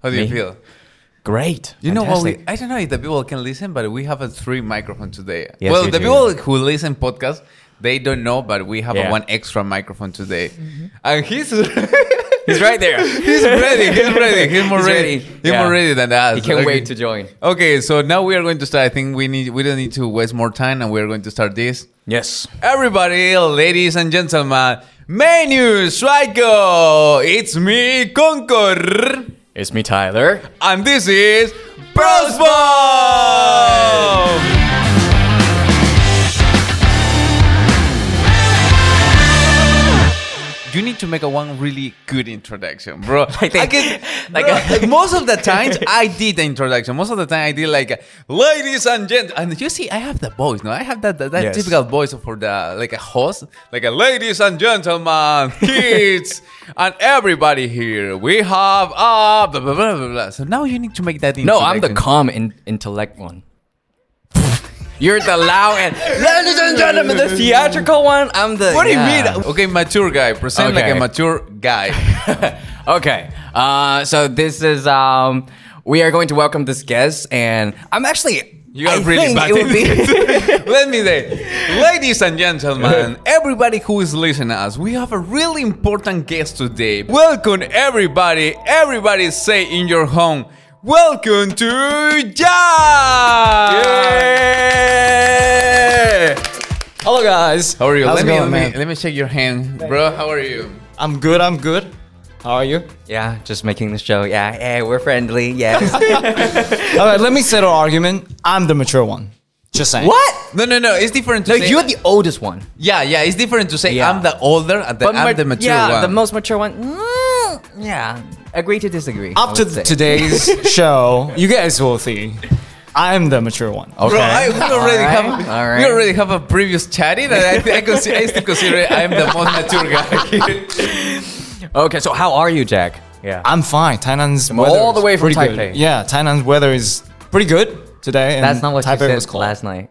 How do you Me? feel? Great. You know what? Fantastic. I don't know if the people can listen, but we have a 3 microphone today. Yes, well, you the do. people who listen podcast, they don't know, but we have a Yeah. 1 extra microphone today, and he's He's right there. he's ready. He's ready. He's more He's ready. ready. He's Yeah. more ready than us. He can't Okay. wait to join. Okay, so now we are going to start. I think we don't need to waste more time, and we are going to start this. Yes. Everybody, ladies and gentlemen, menu Psycho. It's me, Concord, It's me, Tyler. and this is Bros Bomb. You need to make one really good introduction, bro. Most of the times I did the introduction. Most of the time I did ladies and gentlemen. And you see, I have the voice, no? I have that Yes. typical voice for the a host, ladies and gentlemen, kids, and everybody here. We have blah, blah, blah, blah, blah. So now you need to make that No, I'm the introduction. calm intellect one. You're the loud and ladies and gentlemen, the theatrical one. I'm the. What do you mean? Okay, mature guy. Present like a Okay. mature guy. Okay. So this is we are going to welcome this guest, and I'm actually. You are I really think bad. it would be. Let me say, ladies and gentlemen, everybody who is listening to us, we have a really important guest today. Welcome, everybody. Everybody say in your home, welcome to Jack. Yeah. Hello guys. How are you? How's Let it me, going, let, me, man? let me shake your hand, bro. How are you? I'm good. How are you? Yeah, just making the show. Yeah, we're friendly. Yes. All right, let me settle argument. I'm the mature one. Just saying. What? No. It's different to No, say. you're the oldest one. Yeah. It's different to say Yeah. I'm the older and I'm the mature one. the most mature one. Yeah, agree to disagree. I Up to would say. today's show, you guys will see. I'm the mature one. Okay. Bro, we already All right. we already have a previous chatting, and I still consider I'm the most mature guy. Okay, so how are you, Jack? Yeah. I'm fine. Tainan's All weather the is way from pretty Taipei. good. Yeah, Tainan's weather is pretty good today. And That's not what Taipei you was said cold. last night.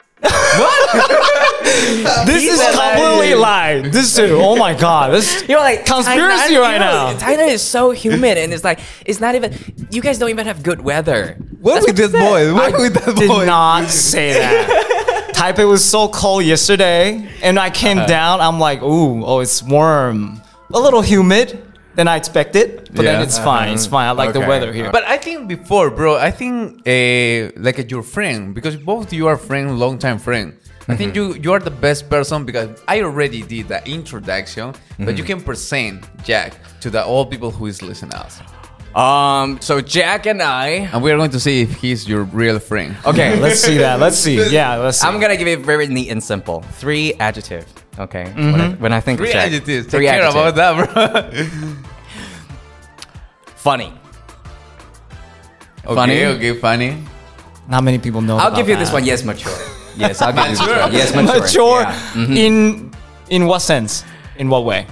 This is completely lie. This too. Oh my god. This You're like conspiracy right now. China is so humid, and it's not even. You guys don't even have good weather. What That's with what that you boy? said. What with that Did boy? not say that. Taipei was so cold yesterday, and I came down. I'm like, oh, it's warm, a little humid than I expected, but then Yeah. it's fine. It's fine. I like the Okay. weather here. But I think before, bro, I think your friend, because both you are friend, long time friend. I think you are the best person because I already did the introduction, but you can present Jack to the all people who is listening to us, So Jack and I. and we are going to see if he's your real friend. Okay, Let's see that. Let's see. Yeah, let's see. I'm gonna give it very neat and simple. 3 adjectives. Okay. When I think 3 of Jack. adjectives. Take 3 care adjectives. about that, bro. Funny. Okay, funny. Not many people know. I'll about give you this that. one. Yes, mature. Yes, I'll give you this Mature. one. Yes, mature. Mature. Yeah. In what sense? In what way?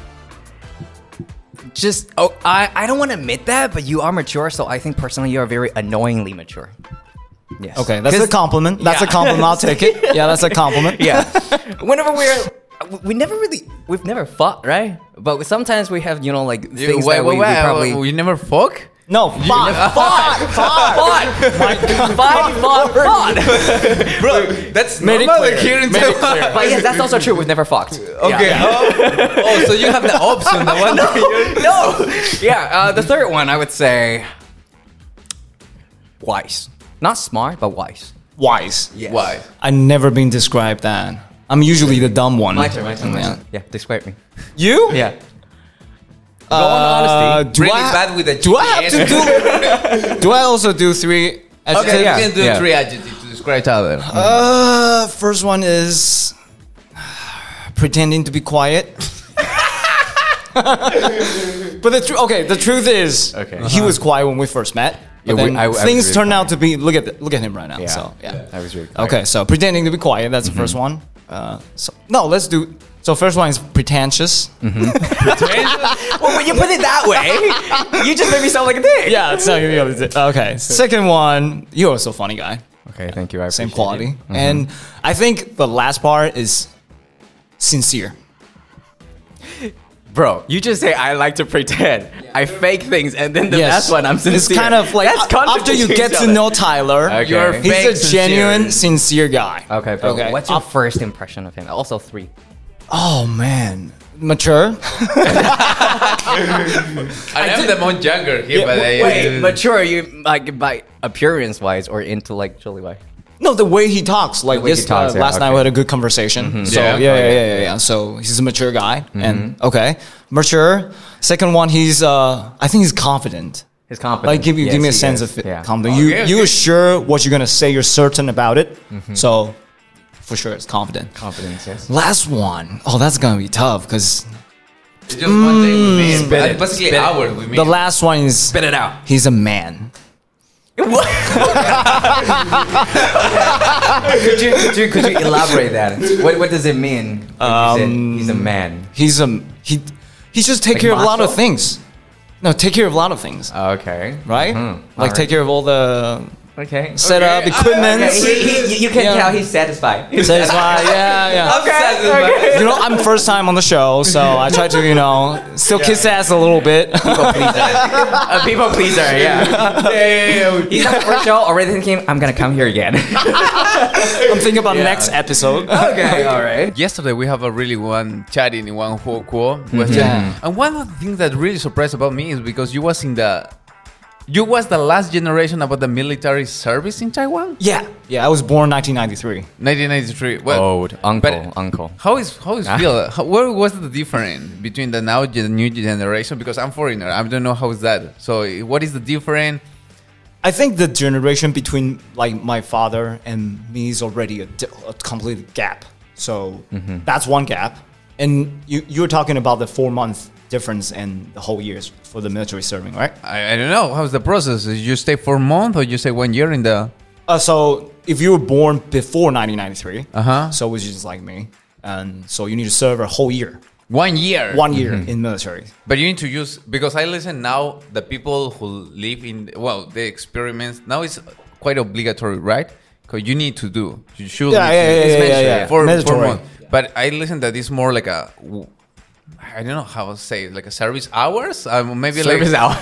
Just I don't want to admit that, but you are mature. So I think personally, you are very annoyingly mature. Yes. Okay, that's a 'Cause- compliment. That's a Yeah. compliment. I'll take it. Yeah, that's a compliment. Yeah. Whenever we've never fought, right? But sometimes we have, things that we probably. You never fuck? No, fought. Fought. Bro, that's Made it normal clear. here in Made it Taiwan. clear. But yes, that's also true. We've never fucked. Okay. Yeah. Oh, so you have the option. The one No. Yeah. The third one, I would say, wise. Not smart, but wise. Wise. Yes. Why? I've never been described that. I'm usually the dumb one. My turn. Yeah. Yeah. Describe me. You? Yeah. Go on honesty. Do Really I, bad with the do I have to do? Do I also do 3 adjectives? Okay, yeah. you can do Yeah. 3 adjectives to describe each other. First one is pretending to be quiet. But the truth is, he was quiet when we first met. But Yeah, then I was things really turned out to be look at him right now. Yeah. So yeah. I was really quiet. Okay, so pretending to be quiet. That's the first one. Let's do. So first one is pretentious. Well, when you put it that way, you just made me sound like a dick. Yeah, it's not gonna be able to do. Okay, second one. You're also a funny guy. Okay, thank you. I Same appreciate quality. it. And I think the last part is sincere. Bro, you just say I like to pretend. I fake things, and then the Yes. last one I'm sincere. It's kind of like That's after you contradicting get each to other. know Tyler, Okay. You're he's fake a genuine, sincere guy. Okay, bro. Okay. What's your first impression of him? Also 3. Oh man, mature. I'm the most younger here, but Wait, mature? You like by appearance-wise or intellectually-wise? No, the way he talks. Like way he this, talks, yeah, last night okay. we had a good conversation. So Yeah. yeah. So he's a mature guy, and okay, mature. Second one, I think he's confident. His confidence. Like give me Yes, a he sense is. of Yeah. confidence. Okay, You okay. are sure what you're gonna say. You're certain about it. So for sure, it's confident. Confidence. Yes. Last one, oh, that's gonna be tough because It's just one day we meet. Spit it. Basically, Spit it. hours we meet. the last one is Spit it out. he's a man. What? could you elaborate that? What does it mean? When you said he's a man. He just take Like care of a lot of macho? things. No, take care of a lot of things, Okay. right? Like Alright. take care of all the Okay. setup, equipment. You can Yeah. tell he's satisfied. Satisfied, yeah. Okay. You know, I'm first time on the show, so I try to, still kiss ass a little bit. People pleaser. A people pleaser. Yeah. He's on the first show already thinking I'm gonna come here again. I'm thinking about next episode. Okay. All right. Yesterday we have a really one chatting in one quo. Yeah. And one of the things that really surprised about me is because you was the last generation about the military service in Taiwan. Yeah, I was born 1993. 1993. Well, Old uncle. How is feel? Where was the difference between the new generation? Because I'm foreigner, I don't know how is that. So what is the difference? I think the generation between like my father and me is already a complete gap. So that's one gap. And you were talking about the 4-month difference in the whole years for the military serving, right? I don't know. How's the process? You stay for a month or you stay 1 year in the... So if you were born before 1993, Uh-huh. so which is like me, and so you need to serve a whole year, 1 year. 1 year in military. But you need to use... Because I listen now, the people who live in... Well, the experiments... Now it's quite obligatory, right? Because you need to do. You should... Yeah. For Mandatory. month. But I listen that it's more like a... I don't know how to say it, like a service hours? Maybe Service like... hour.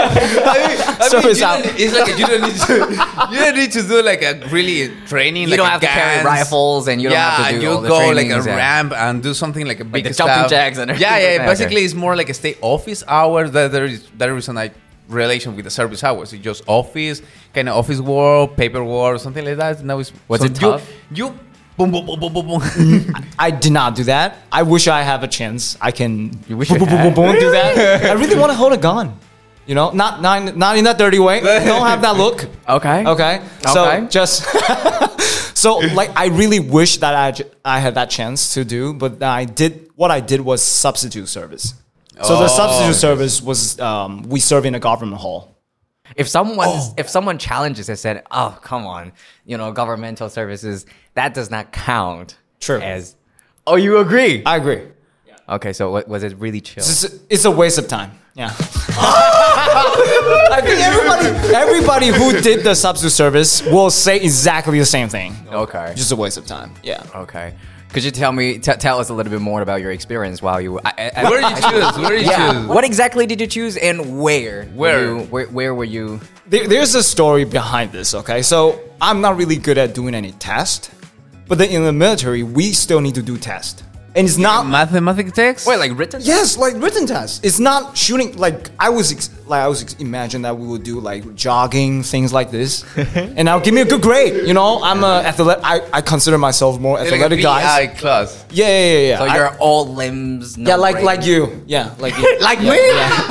Service you hour. don't- It's like you don't need to do like a really training. You like don't a have to carry guns. rifles, and you don't have to do you all the go like a trainings, yeah. ramp and do something like a big the jumping stuff. jacks and everything. Yeah. Okay. Basically, it's more like a state office hours. That there is a like relation with the service hours. It's just office kind of office work, paperwork, something like that. Now it's Was it tough? You boom boom boom boom boom boom. I did not do that. I wish I have a chance. I can You wish boom, you boom, boom, had? boom, boom, do that. I really want to hold a gun. Not in that dirty way. Don't have that look. Okay. Okay. So Okay. just so like I really wish that I had that chance to do, but what I did was substitute service. So the substitute service was we serve in a government hall. If someone challenges and said, "Oh, come on, governmental services that does not count." True. As, oh, you agree? I agree. Okay, so was it really chill? It's a waste of time. Yeah. I think everybody who did the substitute service will say exactly the same thing. Okay. Just a waste of time. Yeah. Okay. Could you tell us a little bit more about your experience while you? Where did you choose? Where did you choose? What exactly did you choose, and where? Where? Where were you? There's a story behind this, okay? So I'm not really good at doing any test, but then in the military, we still need to do test. And it's not Mathematics text? Wait, like written? yes, like written test. It's not shooting. Like I was imagine that we would do like jogging things like this, and now give me a good grade. I'm a athlete. I consider myself more athletic guy. PI class. Yeah. So you're all limbs. No yeah, like brain. you. Yeah, like you. Like Yeah, me?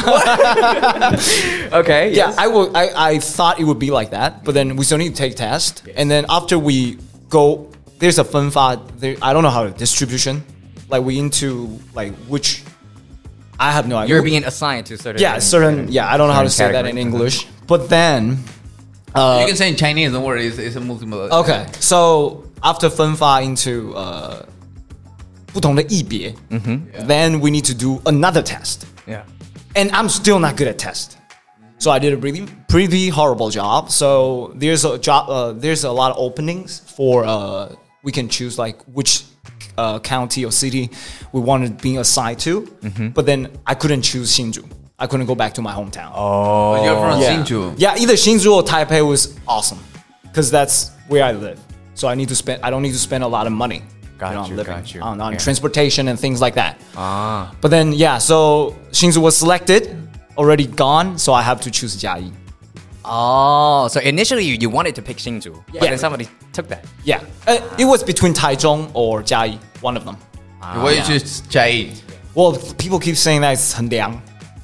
yeah. Okay. Yeah, yes. I thought it would be like that, but then we still need to take test, and then after we go, there's a funfa. I don't know how to distribution. Like we into like which I have no idea. You're being assigned to certain. certain. Yeah, I don't know how to say certain that in categories. English. But then you can say in Chinese, don't worry, it's a multiple. okay, so after 分发 into 不同的异别, then we need to do another test. Yeah. And I'm still not good at test. So I did a pretty horrible job. So there's a lot of openings for we can choose like which county or city we wanted being assigned to. But then I couldn't choose Hsinchu. I couldn't go back to my hometown. Oh, you're from Yeah. Hsinchu. Yeah, either Hsinchu or Taipei was awesome because that's where I live. So I don't need to spend a lot of money. Got you, on yeah. transportation and things like that. But then so Hsinchu was selected, already gone, so I have to choose Jiayi. Oh, so initially you wanted to pick Hsinchu, but then somebody took that. Yeah, it was between Taichung or Jiayi, one of them. Why you choose Chai? Well, people keep saying that it's Henliang.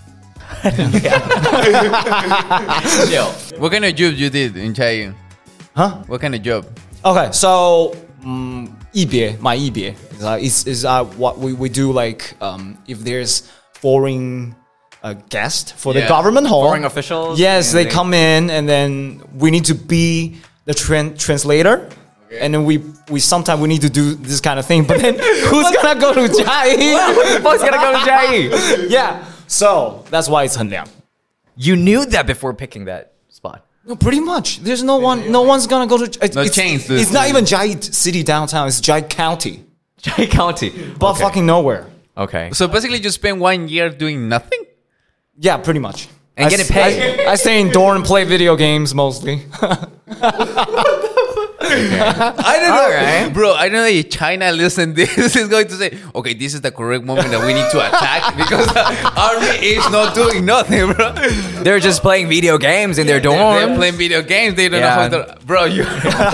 What kind of job you did in Chai? Huh? What kind of job? Okay, so 一别 my 一别 is what we do, like if there's foreign guest for the Yeah. government home, Foreign officials. yes, and they come in and then we need to be the translator. And then we sometimes we need to do this kind of thing, but then who's gonna go to Jiayi? Who the fuck's gonna go to Jiayi? Yeah, so that's why it's Henliang. You knew that before picking that spot. No, pretty much. There's no one's gonna go to. It's chains. It's not even Jiayi City downtown. It's Jiayi County, Jiayi County. but fucking nowhere. Okay. So basically, you spend 1 year doing nothing. Yeah, pretty much. And getting paid. I stay indoor and play video games mostly. I don't know, Alright. bro. I know that if China listen this is going to say, okay, this is the correct moment that we need to attack because the army is not doing nothing, bro. They're just playing video games in their dorm. They're playing video games. They don't know how to. Bro, you.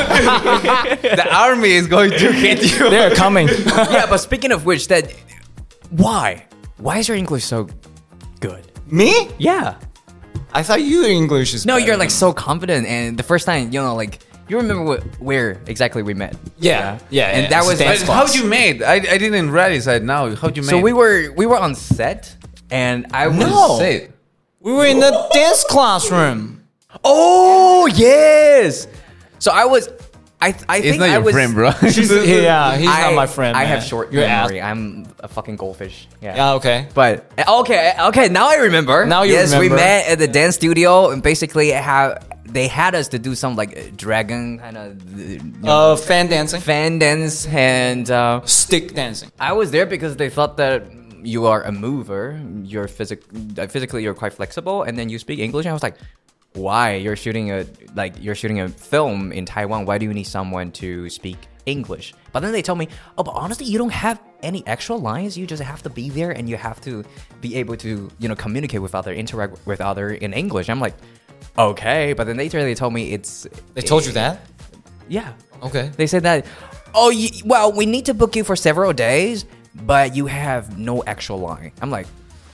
The army is going to hit you. They're coming. Yeah, but speaking of which, why? Why is your English so good? Me? Yeah. I thought your English is No, better. you're like so confident, and the first time, like you remember where exactly we met. Yeah. And that was dance But how'd you made? I didn't realize that now. How'd you make? So we were on set, and I was No. Say. We were in the dance classroom. Oh yes. So I was. I It's think not I your was. friend, bro. Yeah, he's not my friend. I man. have short Your ass. memory. I'm a fucking goldfish. Yeah. Yeah, okay. But okay. Now I remember. Now you yes, we remember. met at the dance studio, and basically they had us to do some like dragon kind of Fan dancing. fan dance, and Stick dancing. I was there because they thought that you are a mover. You're physically you're quite flexible, and then you speak English. And I was like, why? You're shooting a film in Taiwan. Why do you need someone to speak English? But then they told me, oh, but honestly, you don't have any extra lines. You just have to be there, and you have to be able to communicate with other, interact with other in English. I'm like, okay. But then later they told me They told you that? yeah. Okay. They said that, well, we need to book you for several days, but you have no extra line. I'm like,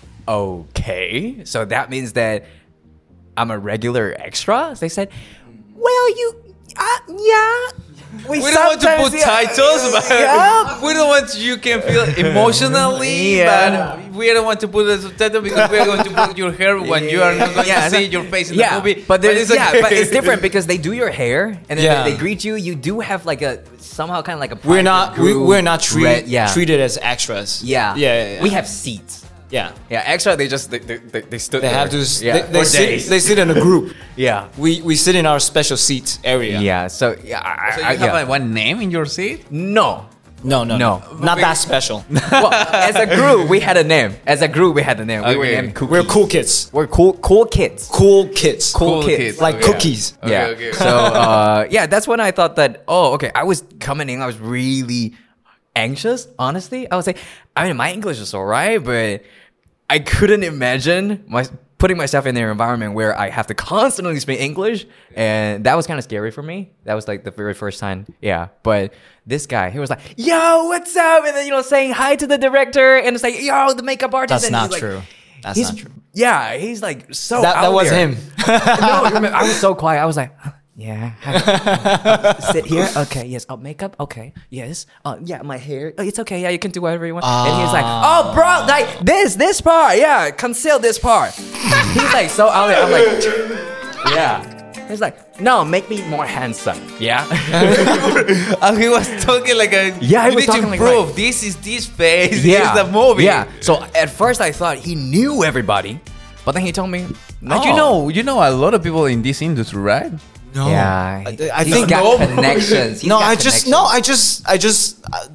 okay. So that means that I'm a regular extra? They said, well, yeah. We don't want to put titles, but we don't want you can feel emotionally, Yeah. but we don't want to put a subtitle because we're going to put your hair when you are not going to see your face in the movie. But it's okay. but it's different because they do your hair and then Yeah. they greet you. You do have like somehow kind of like a We're private not group. treated as extras. Yeah. Yeah. We have seats. Yeah. Yeah, extra. They stood. They have to. Yeah, They for sit. days. They sit in a group. Yeah. We sit in our special seat area. Yeah. So yeah. So you have like one name in your seat? No. No. Not that special. Well, as a group, we had a name. We were Okay. named Cookies. We're cool kids. We're cool kids. Cool kids. Cool kids. Like Okay. cookies. Okay, Yeah. okay. So yeah, that's when I thought that. Oh, okay. I was coming in. I was really anxious. Honestly, I was like, I mean, my English is alright, but I couldn't imagine putting myself in an environment where I have to constantly speak English, and that was kind of scary for me. That was like the very first time. Yeah, but this guy, he was like, "Yo, what's up?" And then saying hi to the director, and it's like, "Yo, the makeup artist." That's and not he's like- true. That's he's- not true. Yeah, he's like so. That out was there. him. No, remember, I was so quiet. I was like, huh, yeah. Sit here. Okay. Yes. Oh, makeup. Okay. Yes. Yeah. My hair. Oh, it's okay. Yeah, you can do whatever you want. And he's like, oh, bro, like this part. Yeah, conceal this part. He's like so out there. I'm like, yeah. He's like, no, make me more handsome. Yeah. And he was talking like a. Yeah, he you was need to talking like- improve. This is this face. Yeah. This is the movie. Yeah. So at first I thought he knew everybody, but then he told me, no. And you know a lot of people in this industry, right? No. Yeah. I He's think got No. connections. He's no. got I just connections. no. I just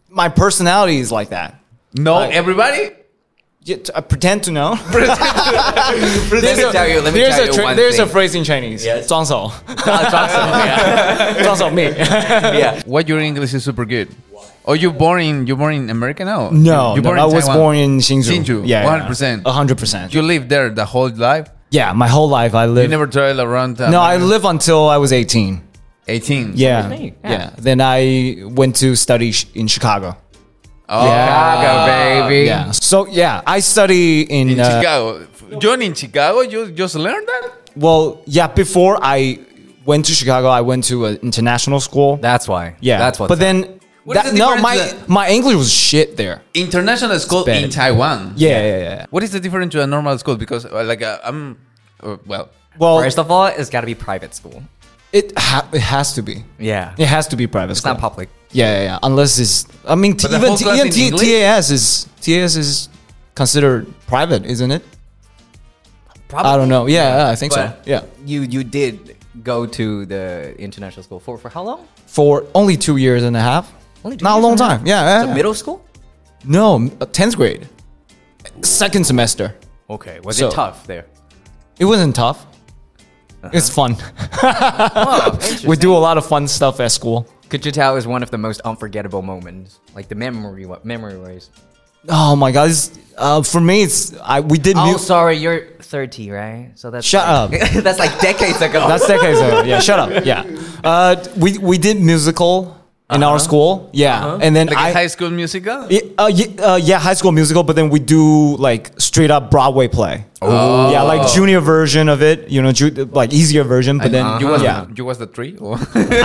my personality is like that. No, Like- everybody. Yeah, I pretend to know. Let me tell you one there's thing. a phrase in Chinese. Yes. 装手. Yeah. 装手 me. Yeah. What your English is super good. Oh, you born in America now? No, you I was Taiwan? born in Hsinchu. Hsinchu, Yeah, 100%. 100%. You lived there the whole life. Yeah, my whole life I You lived. never travel around. No, I lived until I was 18. 18. Yeah, me, yeah. yeah. Then I went to study in Chicago. Oh, Chicago, baby. Yeah. So yeah, I study in, in Chicago. John in Chicago, you just learned that? Well, yeah. Before I went to Chicago, I went to an international school. That's why. Yeah, That's what. But then, What is the no, difference my English was shit there. International school bad. in Taiwan. Yeah. What is the difference to a normal school? Because well, Well, First of all, it's got to be private school. it has to be. Yeah. It has to be private It's school. not public. Yeah. Unless it's, I mean, But the even whole class in English? TAS is considered private, isn't it? Probably. I don't know. Yeah, I think so. But Yeah, You did go to the international school for how long? for only 2 years and a half. Only 2 Not a years long and a half? time. Yeah. So middle school? No, 10th grade, second semester. Okay. Was So- it tough there? It wasn't tough. It's fun. Oh, We do a lot of fun stuff at school. Could you tell it was one of the most unforgettable moments, like the memory ways? Oh my god! For me, we did. Oh, sorry, you're 30, right? So that's Shut up. That's like decades ago. That's decades ago. Yeah, shut up. Yeah, we did musical in our school. Yeah, and then like a high school musical? yeah, high school musical. But then we do like straight up Broadway play. Oh, yeah, like junior version of it. You know, like easier version. But then You was the three? Or?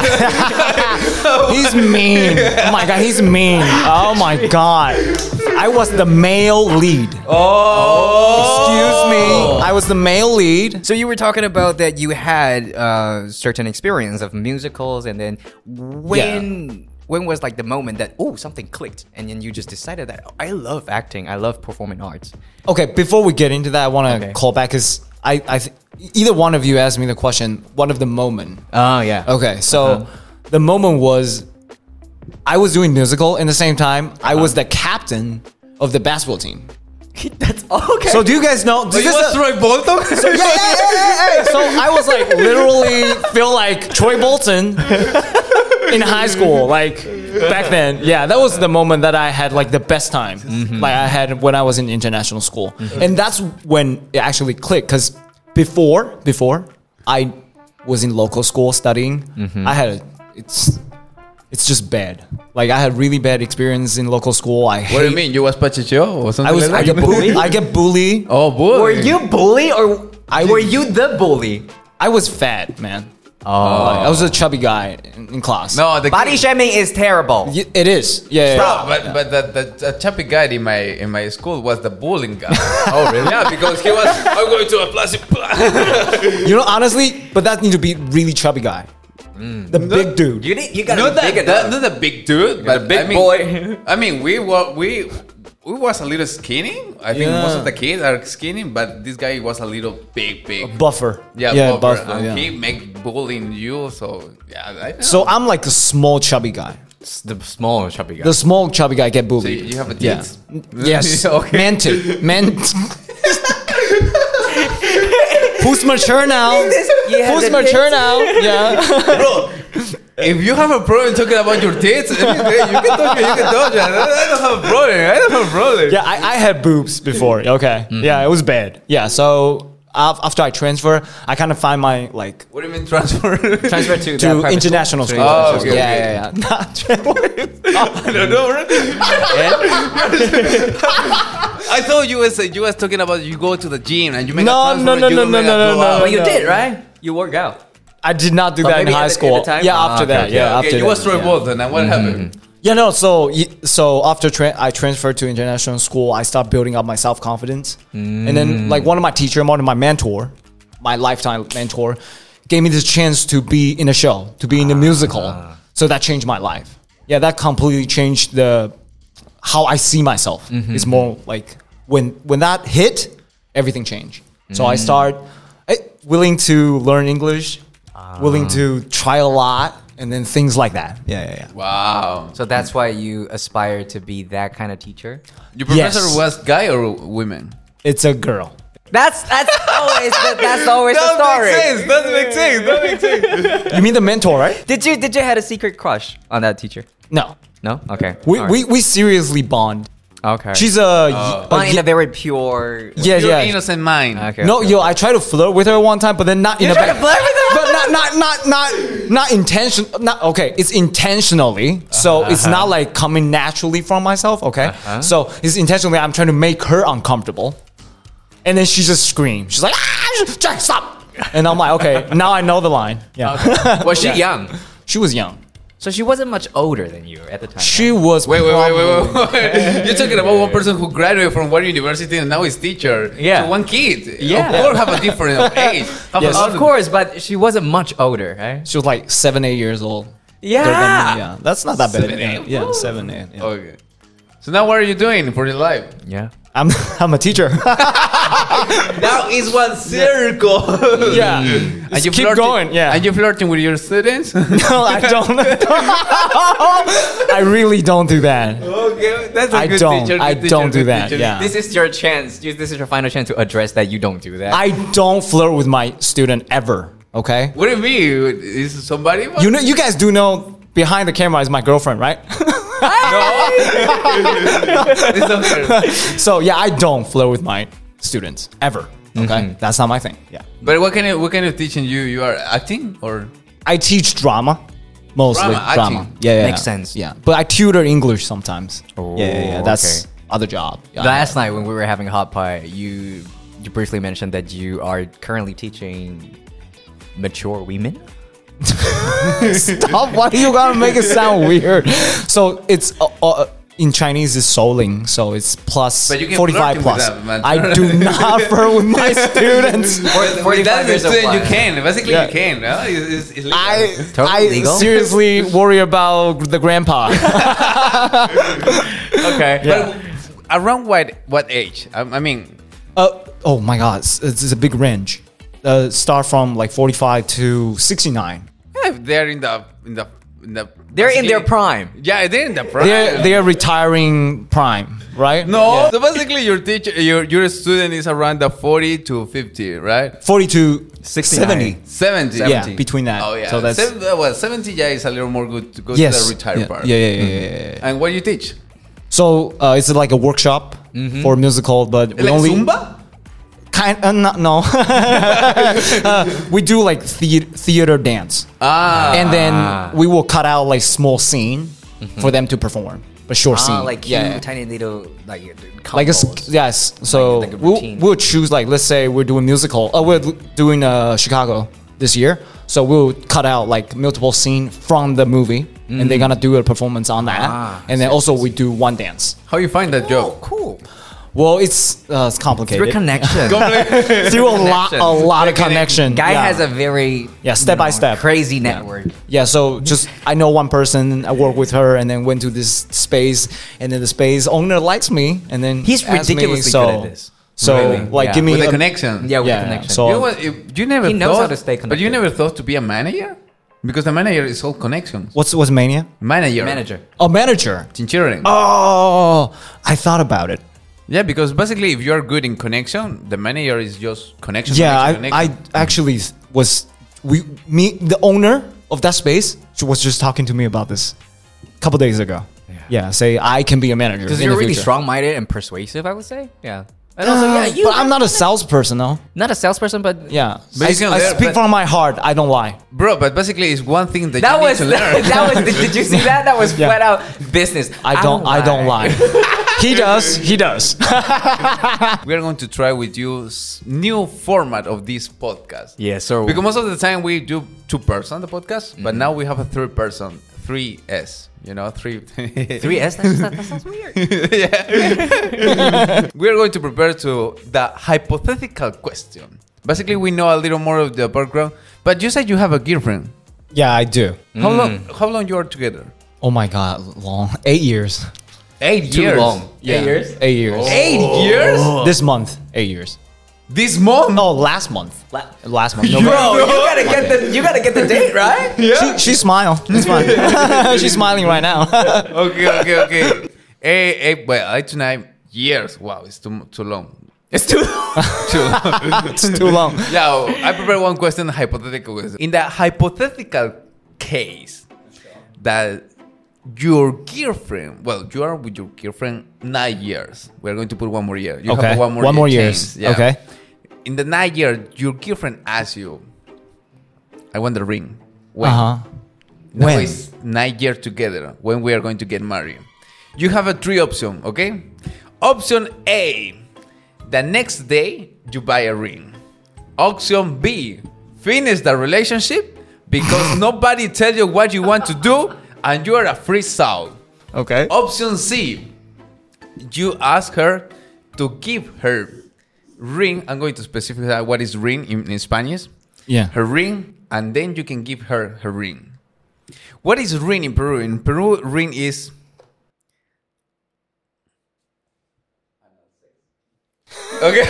he's mean. Oh my god, he's mean. Oh my god, I was the male lead. Excuse me, I was the male lead. So you were talking about that you had certain experience of musicals, and then when was like the moment that something clicked, and then you just decided that I love acting, I love performing arts. Okay, before we get into that, I want to Okay. call back because either one of you asked me the question. One of the moment. Oh yeah. Okay, so the moment was I was doing musical, and at the same time I was the captain of the basketball team. That's okay. So do you guys know? You was Troy Bolton? Yeah. So I was like literally feel like Troy Bolton in high school, like back then. Yeah, that was the moment that I had like the best time, like I had when I was in international school, and that's when it actually clicked. Because before I was in local school studying, I had it's just bad. Like I had really bad experience in local school. What do you mean? You was Pachicho or something I get bullied. I get bullied. Oh, boy. were you bully or were you the bully? I was fat, man. Oh, I was a chubby guy in class. No, the body shaming is terrible. It is. Yeah. Bro, but the chubby guy in my school was the bullying guy. Oh, really? Yeah, because he was, I'm going to a plastic. You know, honestly, but that need to be really chubby guy. The big dude. You gotta Not be big enough. not the big dude, but the big I mean, boy. I mean, we was a little skinny. I think most of the kids are skinny, but this guy was a little big. Buffer. Yeah, buffer. and Yeah. he make bullying you. So yeah, I don't know. So I'm like a small chubby guy. The small chubby guy. The small chubby guy get So bullied. you have a Yeah. tits? Yes. Okay. Man. Who's mature now? Who's mature now? Yeah. Bro, if you have a problem talking about your tits, you can talk. I don't have a problem. Yeah, I had boobs before. Okay. Yeah, it was bad. Yeah, so after I transfer, I kind of find my like What do you mean transfer? Transfer to to international school. Oh, okay, Yeah. I don't know. Right? I thought you was talking about you go to the gym and you make No, a transfer. no, and you make a blow up. But you no. did, right? You work out. I did not do But that in maybe high at the school. time? Yeah, Ah, after okay, that. okay. Yeah, Okay, after you that. was Troy Bolton, and what happened? Yeah, no. So after I transferred to international school, I started building up my self confidence, and then like one of my mentor, my lifetime mentor, gave me this chance to be in a show, to be in a musical. So that changed my life. Yeah, that completely changed how I see myself. It's more like when that hit, everything changed. So I started willing to learn English, willing to try a lot. and then things like that. Yeah. Wow. So that's why you aspire to be that kind of teacher. Your professor Yes. was guy or women? It's a girl. That's always the story. Doesn't make sense. You mean the mentor, right? Did you had a secret crush on that teacher? No. No. Okay. We, All right. we seriously bond. Okay. She's Bond in a very pure. yeah, Your yeah. innocent mind. Okay. No, yo, I tried to flirt with her one time, but then not in a tried to flirt with her? but not intention. Not okay. It's intentionally, so it's not like coming naturally from myself. Okay, so it's intentionally. I'm trying to make her uncomfortable, and then she just screams. She's like, Jack, stop! And I'm like, okay, now I know the line. Yeah, Was she young? she was young. So she wasn't much older than you at the time. She was. Wait. You're talking about one person who graduated from one university and now is teacher. Yeah. To one kid. Yeah. Of course, have a difference of age. Yes. Of course, but she wasn't much older, right? She was like 7, 8 years old. Yeah. Older than me, yeah. That's not that bad. 7, 8? Yeah, 7, 8. Yeah. Okay. So now what are you doing for your life? Yeah. I'm a teacher. Now is one circle. Yeah. And Just you keep flirting- going. Yeah. And you flirting with your students? No, I don't. I really don't do that. Okay, that's a I good don't. teacher. I good don't teacher, do good that, teacher. yeah. This is your chance. This is your final chance to address that you don't do that. I don't flirt with my student ever. Okay. What do you mean? Is somebody? You know, you guys do know behind the camera is my girlfriend, right? It's not fair. So yeah, I don't flirt with my students ever. Okay, that's not my thing. Yeah. But what kind of teaching you are acting or? I teach drama, mostly Drama, drama. acting. Yeah, Makes sense. Yeah, but I tutor English sometimes. Oh, yeah. That's okay. other job. Yeah. Last night when we were having hot pie, you briefly mentioned that you are currently teaching mature women. Stop! Why do you gotta make it sound weird? So it's in Chinese is souling, so it's plus But you can 45 flirt with plus. them, man. I do not flirt with my students. 45 That's years the of thing, you life. can. Basically, Yeah. you can. No? It's legal. Totally I legal? seriously worry about the grandpa. Okay. But around what age? I mean, Oh my God, it's a big range. Start from like 45 to 69. they're in the They're in their prime. Yeah, they're in the prime. They're retiring prime, right? No, Yeah. so basically your teacher, your student is around the 40 to 50, right? 40 to 69. 70. Yeah, between that. Oh yeah. So that's 70 yeah is a little more good to go yes. to the retired yeah. part. Yeah. And what do you teach? So it's like a workshop for musical, but we Like only Zumba? no. We do like theater dance, and then we will cut out like small scene for them to perform, but short scene. Like yeah. tiny little like Like a, combos. yes, so Like a routine. we'll choose like let's say we're doing musical. We're doing Chicago this year, so we'll cut out like multiple scene from the movie, and they're gonna do a performance on that, and then also we do one dance. How you find that job? Cool. Well, it's complicated. Through connection. Through a lot of connection. Guy yeah. has a very step by step crazy network. Yeah, so just I know one person, I work with her, and then went to this space, and then the space owner likes me, and then He's asked me, ridiculously so, good at this. So Really? like, Yeah. give me With the a- connection. Yeah, with Yeah, connection. so- You know what? You never He knows thought, how to stay But you connected. never thought to be a manager? Because the manager is all connections. What's mania? Manager. Manager. Oh, manager. Chinchirren. Oh, I thought about it. Yeah, because basically if you are good in connection, the manager is just connection. Yeah, connection, I connection. actually was the owner of that space. She was just talking to me about this a couple days ago. Yeah, say I can be a manager. Because in you're the really future. strong-minded and persuasive, I would say. Yeah. And also, yeah, you. But I'm not a salesperson, though. not a salesperson, but Yeah, But you can I learn, speak but- from my heart. I don't lie. Bro, but basically it's one thing that, that you was need to learn. that was. Did you see that? That was Yeah. flat out business. I don't lie. He does. He does. We are going to try with you new format of this podcast. Yeah, so Because most of the time we do 2-person the podcast, but now we have a third person, 3S. You know, 3. 3S. That sounds weird. We are going to prepare to the hypothetical question. Basically, we know a little more of the background, but you said you have a girlfriend. Yeah, I do. How long you are together? Oh my God, long 8 years. 8 Too years. long. Yeah. 8 years. 8 years. 8 years? This month, 8 years. This month? No, last month. Last month. No, Bro, you gotta get the date right. she smiled. It's fine. She's smiling right now. Okay. Hey, well, tonight years. Wow, it's too long. It's too. It's too long. Yeah, I prepared one question, hypothetical question. In the hypothetical case that your girlfriend, well, you are with your girlfriend 9 years. We're going to put one more year. You Okay. have one more year years. chance. Yeah. Okay. In the 9 year, your girlfriend asks you, I want the ring. When? Uh-huh. Now When? it's 9 years together. When we are going to get married. You have a 3 options, okay? Option A, the next day you buy a ring. Option B, finish the relationship because nobody tells you what you want to do and you are a free soul. Okay. Option C, you ask her to give her ring. I'm going to specify what is ring in Spanish. Yeah. Her ring, and then you can give her her ring. What is ring in Peru? In Peru, ring is... Okay.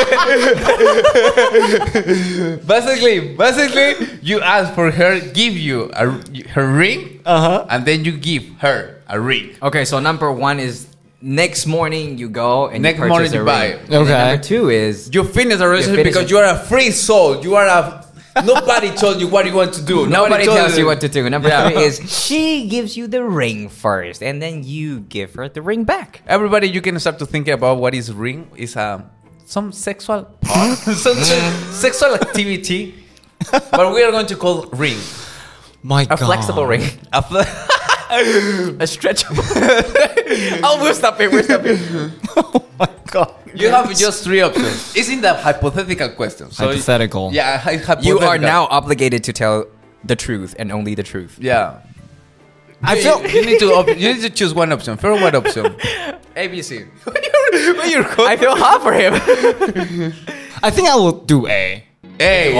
basically, you ask for her, give you her ring, and then you give her a ring. Okay, so number 1 is next morning you go and Next you morning purchase you a buy. ring. Okay. And then number 2 is You finish the relationship finish because it. you are a free soul. You are a... Nobody told you what you want to do. nobody told tells you what to do. Number Yeah. 3 is she gives you the ring first, and then you give her the ring back. Everybody, you can start to think about what is ring. Is some sexual part, some sexual activity, but we are going to call ring. My A God. flexible ring, A fle- a stretchable. Oh, we'll stop it. Oh my God. You have just 3 options. It's in the hypothetical question. So Hypothetical. Yeah, hypothetical. You are now obligated to tell the truth and only the truth. Yeah. I feel. You need to choose one option. First, what option? ABC. I feel hot for him. I think I will do A. Hey.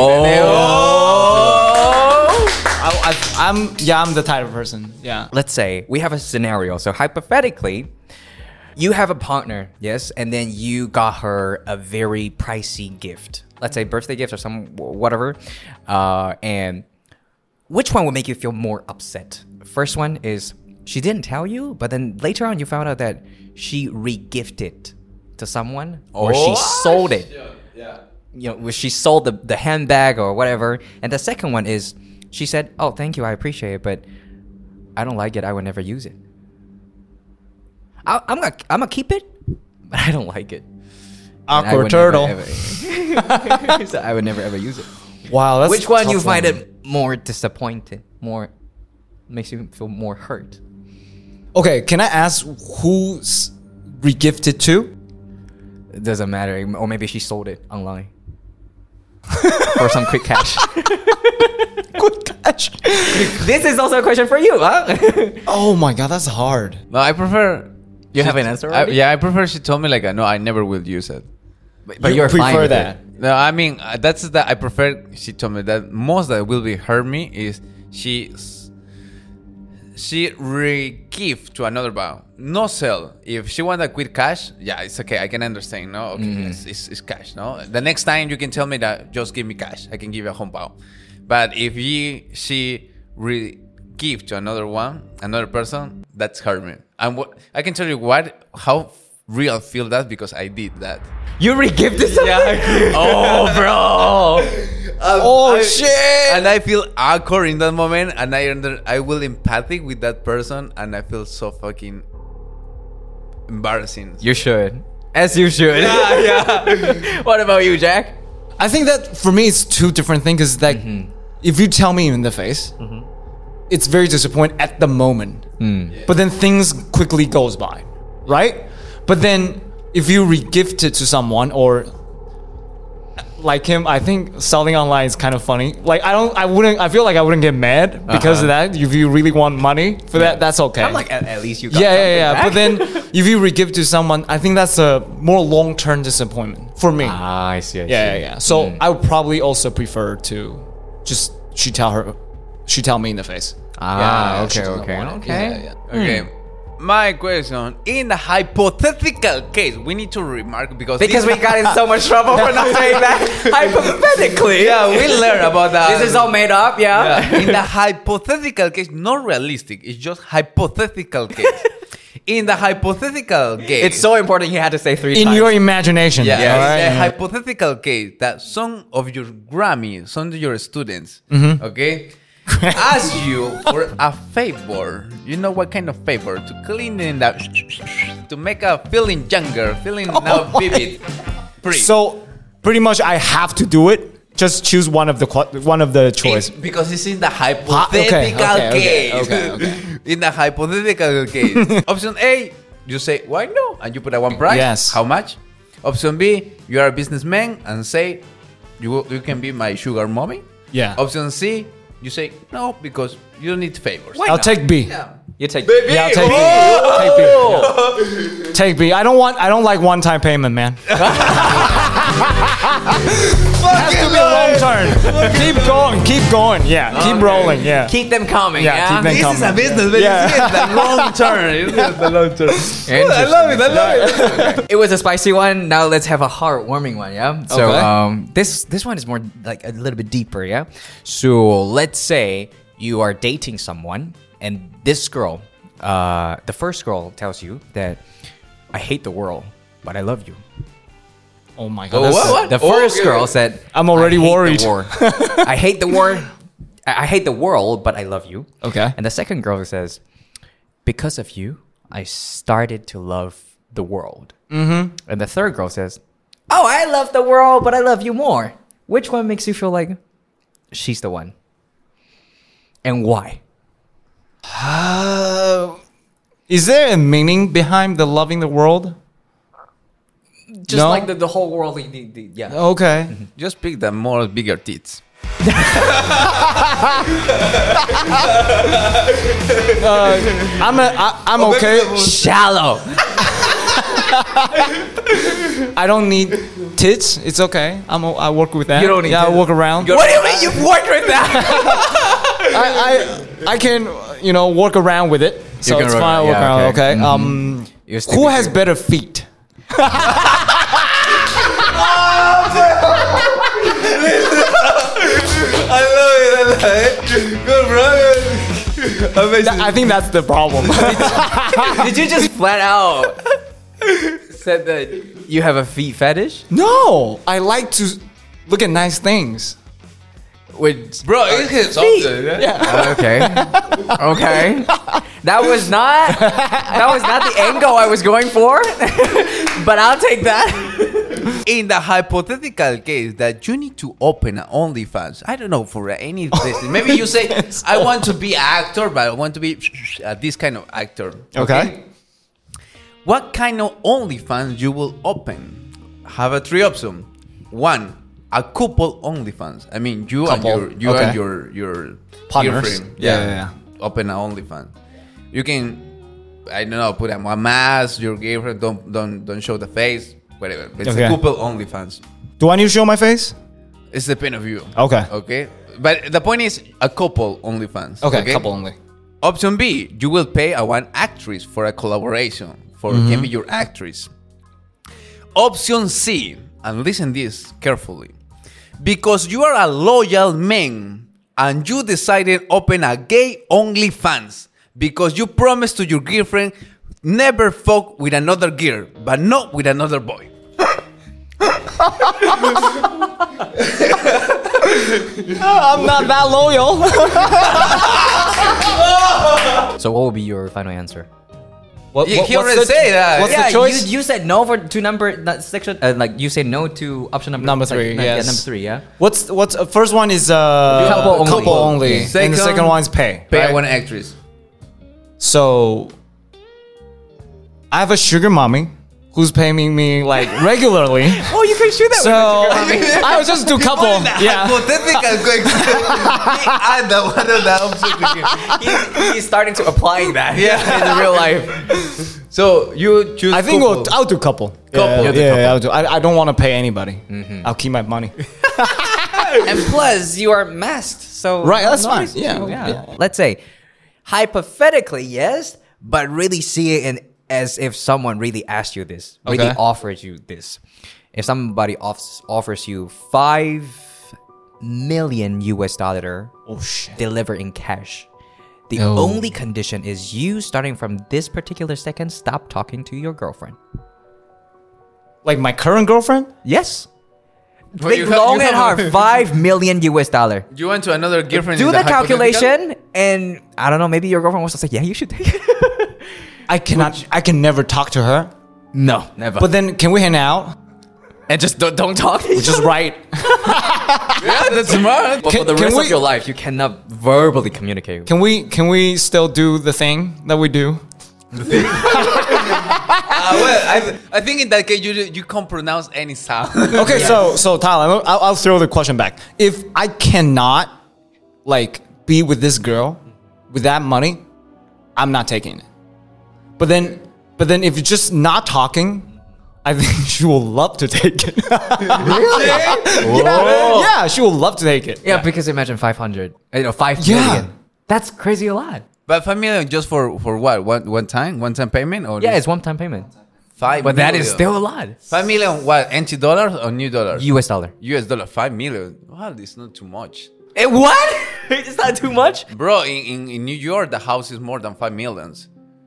I'm the type of person. Yeah. Let's say we have a scenario. So hypothetically, you have a partner, yes, and then you got her a very pricey gift. Let's say birthday gift or some whatever. And which one would make you feel more upset? First one is she didn't tell you, but then later on you found out that she re-gifted to someone or she sold it. Yeah. You know, she sold the handbag or whatever. And the second one is she said, "Oh, thank you, I appreciate it, but I don't like it. I would never use it. I'm gonna keep it, but I don't like it. And I Awkward would turtle. never, ever- So I would never ever use it. Wow. That's Which a one tough you find it more disappointed? More makes you feel more hurt? Okay. Can I ask who's regifted to? It doesn't matter. Or maybe she sold it online for some quick cash. Good catch. This is also a question for you, huh? Oh my God, that's hard. No, I prefer. You have an answer already? I prefer she told me like, no, I never will use it. But You you're fine prefer with that. it. No, I mean that's that I prefer. She told me that most that will be hurt me is she re-give to another bow. No sell. If she want a quick cash, yeah, it's okay. I can understand. No, okay, it's cash. No, the next time you can tell me that just give me cash. I can give you a home bow. But if she re-give to another person, that's hurt me. And what I can tell you how real I feel that because I did that. You re-gifted something? Oh, bro. Shit. And I feel awkward in that moment, and I will empathic with that person, and I feel so fucking embarrassing. You should. As you should. Yeah. What about you, Jack? I think that for me it's two different things. Because like, if you tell me in the face, it's very disappointing at the moment. But then things quickly goes by, right? But then if you re-gift it to someone or like him, I think selling online is kind of funny. Like I feel like I wouldn't get mad because of that. If you really want money for that, that's okay. I'm like, at least you got yeah. something But then if you re-gift to someone, I think that's a more long-term disappointment for me. I see. Yeah. So I would probably also prefer to just she tell me in the face. Ah, she okay. doesn't want it. Okay. Yeah. Okay. my question, in the hypothetical case, we need to remark because we got in so much trouble for not saying that. Hypothetically. yeah, we learn about that. This is all made up, yeah? Yeah. In the hypothetical case, not realistic, it's just hypothetical case. In the hypothetical case, It's so important he had to say 3 In times. your imagination. yeah, all right? in the hypothetical case that some of your Grammy, some of your students, okay, ask you for a favor. You know what kind of favor? To clean in that, to make a feeling younger, feeling now vivid, free. So pretty much I have to do it. Just choose one of the choice. Because it's in the hypothetical okay, case. okay. In the hypothetical case. Option A, you say, why no? And you put a one price. Yes. How much? Option B, you are a businessman and say, you can be my sugar mommy. Yeah. Option C, you say, no, because you don't need favors. I'll take B. Yeah. You take Baby. Yeah, I'll take B. Oh! Take B. Yeah. Take B. I don't like one-time payment, man. Has to be a long turn. Keep going. Yeah, keep rolling. Yeah. Keep them coming, Yeah, yeah? keep them This is a coming. business, but Yeah. this is the long term. This is the long term. Interesting. I love it. It was a spicy one. Now let's have a heartwarming one, yeah? So Okay. this one is more like a little bit deeper, yeah? So let's say you are dating someone and this girl, the first girl tells you that I hate the world, but I love you. Oh my Oh, god. what? The first Okay. girl said, I'm already "I hate the worried." war. I hate the war. I hate the world, but I love you." Okay. And the second girl says, "Because of you, I started to love the world." Mm-hmm. And the third girl says, "Oh, I love the world, but I love you more." Which one makes you feel like she's the one? And why? Is there a meaning behind the loving the world? Just No? like the whole world. Yeah. Okay. Just pick the more bigger tits. I'm okay. Shallow. I don't need tits. It's okay. I work with that. You don't need Yeah, I tits. walk around. What do you mean you've worked with that? I can work around with it. So can it's work fine. around- Work yeah, around. okay. Okay. You're still Who with has your- better feet? I love it. Good, bro. Amazing. I think that's the problem. Did you just flat out said that you have a feet fetish? No, I like to look at nice things. With Bro, it hits something. Yeah. okay, okay, that was not the angle I was going for, but I'll take that. In the hypothetical case that you need to open an OnlyFans, I don't know, for any business. Maybe you say, I want to be an actor, but I want to be this kind of actor. Okay. What kind of OnlyFans you will open? Have a 3 options. 1, a couple OnlyFans. I mean, you Couple, and your Partners. girlfriend. Yeah. Open an OnlyFans. You can, I don't know, put a mask. Your girlfriend don't show the face. Whatever. It's Okay. a couple OnlyFans. Do I need to show my face? It's the pain of you. Okay. Okay. But the point is a couple OnlyFans. Okay, couple only. Option B, you will pay a one actress for a collaboration. Can be your actress. Option C, and listen this carefully. Because you are a loyal man and you decided open a gay OnlyFans because you promised to your girlfriend never fuck with another girl, but not with another boy. I'm not that loyal. So what will be your final answer? He already say that. What's Yeah, the choice? you said no to number that section. Like you said no to option Number 3, Yeah, yes. number 3. Yeah. What's first one is Couple only. and the second one is pay. Pay right? one actress. So I have a sugar mommy who's paying me like regularly. Oh, you can shoot that. So I would just do couple. Yeah. Hypothetical question. Add the one of the option. He's starting to applying that. Yeah. in real life. So you choose. I think couple. I'll do couple. Couple. Yeah, I'll do. I don't want to pay anybody. I'll keep my money. And plus, you are masked, so Right, that's fine. noise. Yeah, So, yeah. Let's say, hypothetically, yes, but really see it as if someone really asked you this, really Okay. offers you this. If somebody offers you $5 million Oh shit. delivered in cash, the Oh. only condition is you, starting from this particular second, stop talking to your girlfriend. Like my current girlfriend? Yes. But Think you have- long you and have- hard. $5 million. You went to another girlfriend. Do in the hypothetical? calculation, and I don't know. Maybe your girlfriend was just like, "Yeah, you should take it." I can never talk to her. No, never. But then can we hang out? and just don't talk. Which is right. Yeah, that's smart. But for the Can rest we- of your life, you cannot verbally communicate. Can we still do the thing that we do? Well, I think in that case you can't pronounce any sound. Okay, so Tyler, I'll throw the question back. If I cannot like be with this girl with that money, I'm not taking it. But then if you're just not talking, I think she will love to take it. Yeah, she will love to take it. Yeah, because imagine 500. 5 Yeah. million. That's crazy a lot. But 5 million just for what? One time payment or Yeah, it's one-time payment. 5 But that is million? still a lot. 5 million. What? NT dollars or new dollars? US dollar. US dollar. 5 million. Well, it's not too much, What? It's not too much? bro. In New York, the house is more than 5 millions.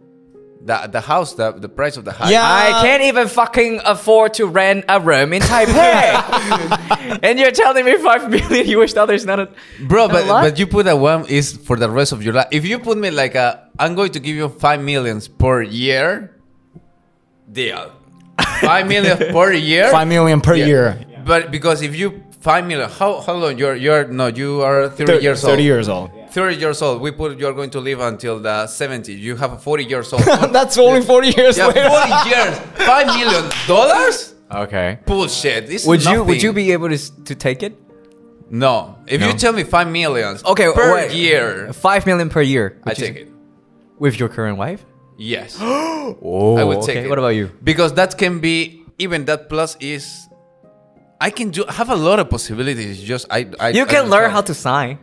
The house, the price of the house. Yeah. I can't even fucking afford to rent a room in Taipei. And you're telling me 5 million US dollars is not a Bro, not a lot? but you put a one is for the rest of your life. If you put me like I'm going to give you 5 millions per year. Deal. 5 million per year. 5 million per Yeah. year. But because if you 5 million, how long you are 30 years old. 30 years old. 30 years old. We put you're going to live until the 70. You have 40 years old. That's only 40 years Yeah, later. 40 years. $5 million? Okay. Bullshit. This Would is you nothing. be able to take it? No. If No. you tell me 5 million Okay, per wait. year, 5 million per year. I which is- take it. With your current wife? Yes. Oh, I would take it. What about you? Because that can be even that plus is I can have a lot of possibilities. Just I You can learn how to sign.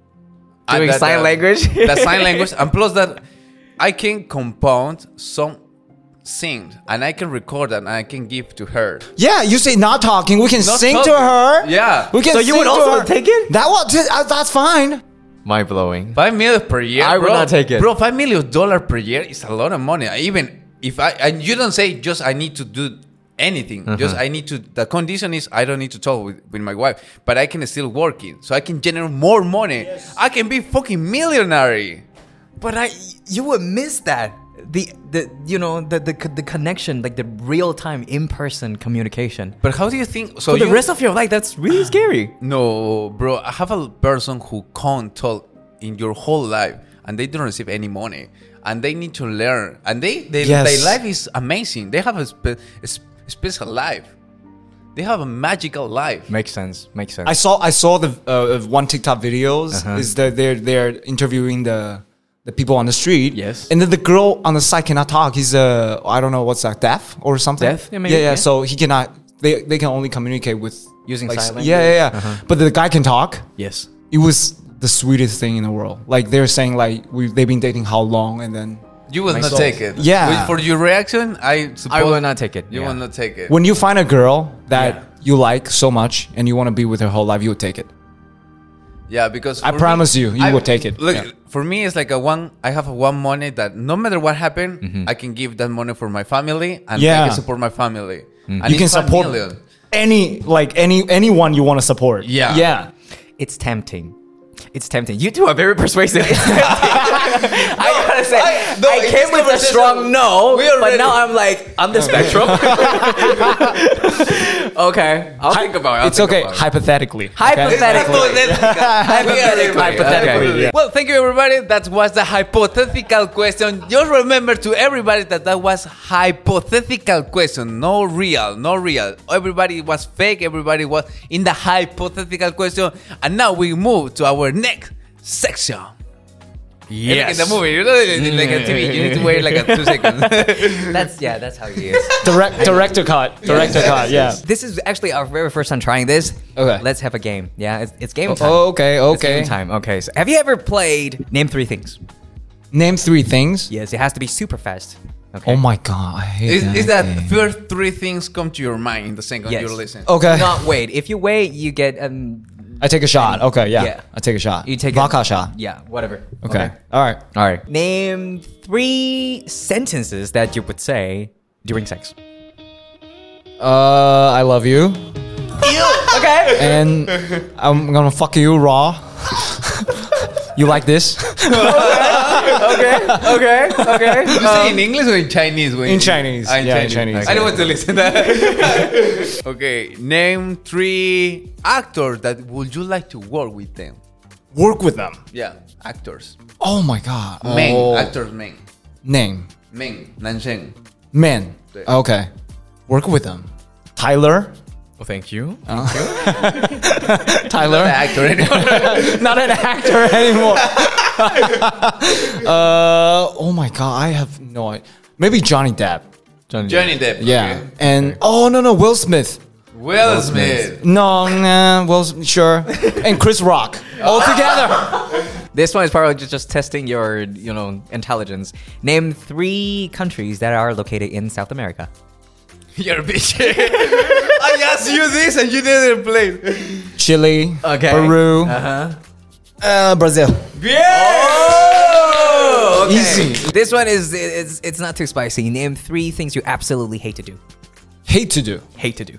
Doing sign language. The sign language, and plus that I can compound some things and I can record that and I can give to her. Yeah, you say not talking. We can Not sing talking. to her. Yeah. We can So you sing would to also her. take it? That's fine. Mind blowing. 5 million per year. I would bro. not take it. Bro, $5 million per year is a lot of money. Even if and you don't say just I need to do anything. Just I need to. The condition is I don't need to talk with my wife, but I can still work it, so I can generate more money. I can be fucking millionaire. But you would miss that. The connection, like the real time in person communication. But how do you think? So For the you, rest of your life, that's really scary. No, bro. I have a person who can't talk in your whole life, and they don't receive any money, and they need to learn, and their life is amazing. They have a special life. They have a magical life. Makes sense. I saw the one TikTok videos is that they're interviewing the people on the street. Yes. And then the girl on the side cannot talk. He's I don't know what's that, deaf or something. Deaf? Yeah, maybe, yeah. yeah. So he cannot. They can only communicate with Using like, sign Yeah. language. But the guy can talk. Yes. It was the sweetest thing in the world. Like they're saying like they've been dating how long, and then You will not take it. Yeah. For your reaction, I suppose I will not take it. You yeah. will not take it. when you find a girl that Yeah. you like so much and you want to be with her whole life, you would take it. Yeah, because I for promise me, you, you would take it. Look, Yeah. for me, it's like I have a one money that no matter what happened, I can give that money for my family and Yeah. I can support my family. And You can it's 5 support million. anyone you want to support. Yeah. Yeah. It's tempting. It's tempting. You two are very persuasive. It's tempting. I gotta say, I in came this with a conversation, strong no, we already- but now I'm like on the spectrum. Okay, I'll think about it. It's okay. Hypothetically. Hypothetically. Hypothetically. Hypothetically. Yeah. Well, thank you, everybody. That was the hypothetical question. Just remember to everybody that was hypothetical question, no real, no real. Everybody was fake. Everybody was in the hypothetical question. And now we move to our next section. Yes. Like in the movie, you know, like a TV, you need to wait like a 2 seconds. That's how he is. Director cut. Director cut. Yeah. This is actually our very first time trying this. Okay. Let's have a game. Yeah, it's game time. Okay. It's Okay. game time. Okay. So have you ever played Name 3 Things? Name 3 things. Yes, it has to be super fast. Okay. Oh my god, I hate Is that thing. first 3 things come to your mind in the second Yes. you listen? Okay. Do not wait. If you wait, you get I take a shot. Okay, yeah. Yeah. I take a shot. you take vodka a shot. Yeah, whatever. Okay. All right. All right. Name 3 sentences that you would say during sex. I love you. Okay. And I'm gonna fuck you raw. You like this? Okay. You say in English or in Chinese? In Chinese. Ah, in Yeah, in Chinese. Chinese. I don't want to listen. Okay, name 3 actors that would you like to work with them? Work with them. Yeah, actors. Oh my god. Men, Oh. actors, men. Name. Men, 男生. Men. Yeah. Okay. Work with them. Tyler. Well, thank you. Tyler. The actor anymore. Not an actor anymore. Oh my god, I have no idea. Maybe Johnny Depp. Johnny Depp. Yeah. Okay. And no, Will Smith. Will Smith. No, nah, sure. And Chris Rock. All together. This one is probably just testing your, intelligence. Name 3 countries that are located in South America. You're a bitch. I asked you this and you didn't play. Chile. Okay. Peru. Brazil. Yeah! Okay. Easy. This one it's not too spicy. Name 3 things you absolutely hate to do. Hate to do. Hate to do.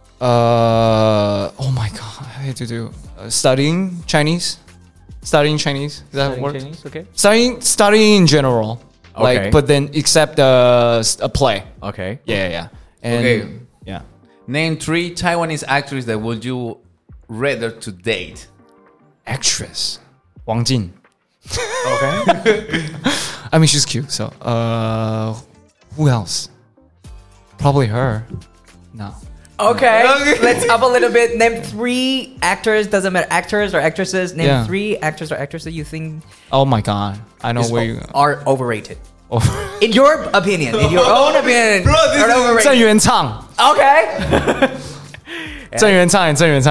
Oh my god, I hate to do. Studying Chinese. Studying Chinese. Does that work? Okay. Studying in general. Okay. Like, but then except a play. Okay. Yeah. And, Okay. Yeah. Name 3 Taiwanese actors that would you rather to date? Actress. Wang Jin. Okay. I mean, she's cute. So, who else? Probably her. No. Okay. Let's up a little bit. Name 3 actors. Doesn't matter, actors or actresses. Name 3 actors or actresses you think Oh my god. I know where you. are overrated. Oh. In your opinion. In your own opinion. Bro, this are is- overrated. 郑元畅. Okay. 郑元畅.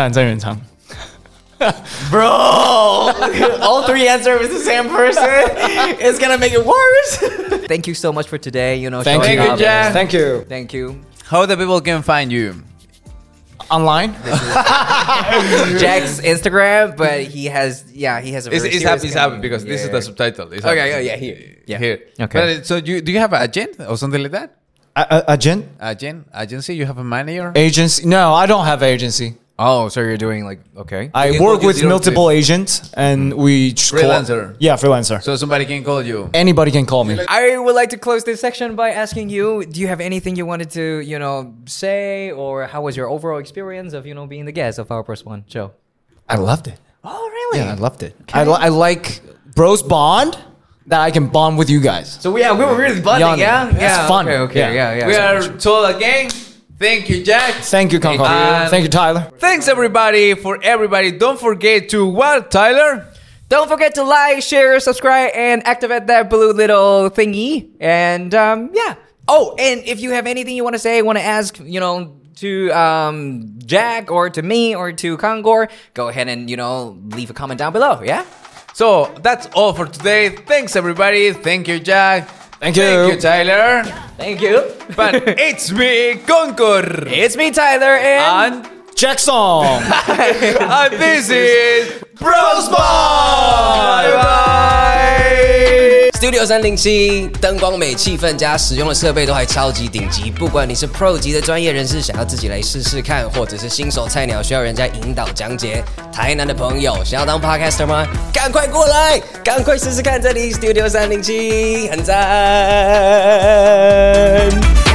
Bro, all 3 answers with the same person. It's gonna make it worse. Thank you so much for today. Thank showing you, up. Jack. Thank you. Thank you. How the people can find you? Online? Jack's Instagram, but he has a very It's serious happy kind- because this is yeah. the subtitle. It's Okay, happy. oh, yeah, here. Yeah. Here. Okay. But, so do you have an agent or something like that? Agent? Agency? You have a manager? Agency? No, I don't have agency. Oh, so you're doing okay. I can work call you with 03. multiple agents and we just Freelancer. Yeah, freelancer. So somebody can call you. Anybody can call me. I would like to close this section by asking you, do you have anything you wanted to, say, or how was your overall experience of, being the guest of our First One show? I loved it. Oh, really? Yeah, I loved it. I like bros bond that I can bond with you guys. So we were really bonding, Yeah, yeah? it's fun. Okay, yeah. We are told again. Thank you, Jack. Thank you, Concord. And- Thank you, Tyler. Thanks everybody. Don't forget to what, Tyler? Don't forget to like, share, subscribe, and activate that blue little thingy. And yeah. Oh, and if you have anything you want to say, want to ask, to Jack or to me or to Kongor, go ahead and leave a comment down below. Yeah. So that's all for today. Thanks everybody. Thank you, Jack. Thank you. Thank you, Tyler. Thank you. But it's me, Concord. It's me, Tyler, and Jackson. And this is Bros Bye Studio 307，灯光美、气氛加使用的设备都还超级顶级。不管你是 Pro 级的专业人士，想要自己来试试看，或者是新手菜鸟需要人家引导讲解。台南的朋友想要当 Podcaster 吗？赶快过来，赶快试试看，这里 Studio 307很赞。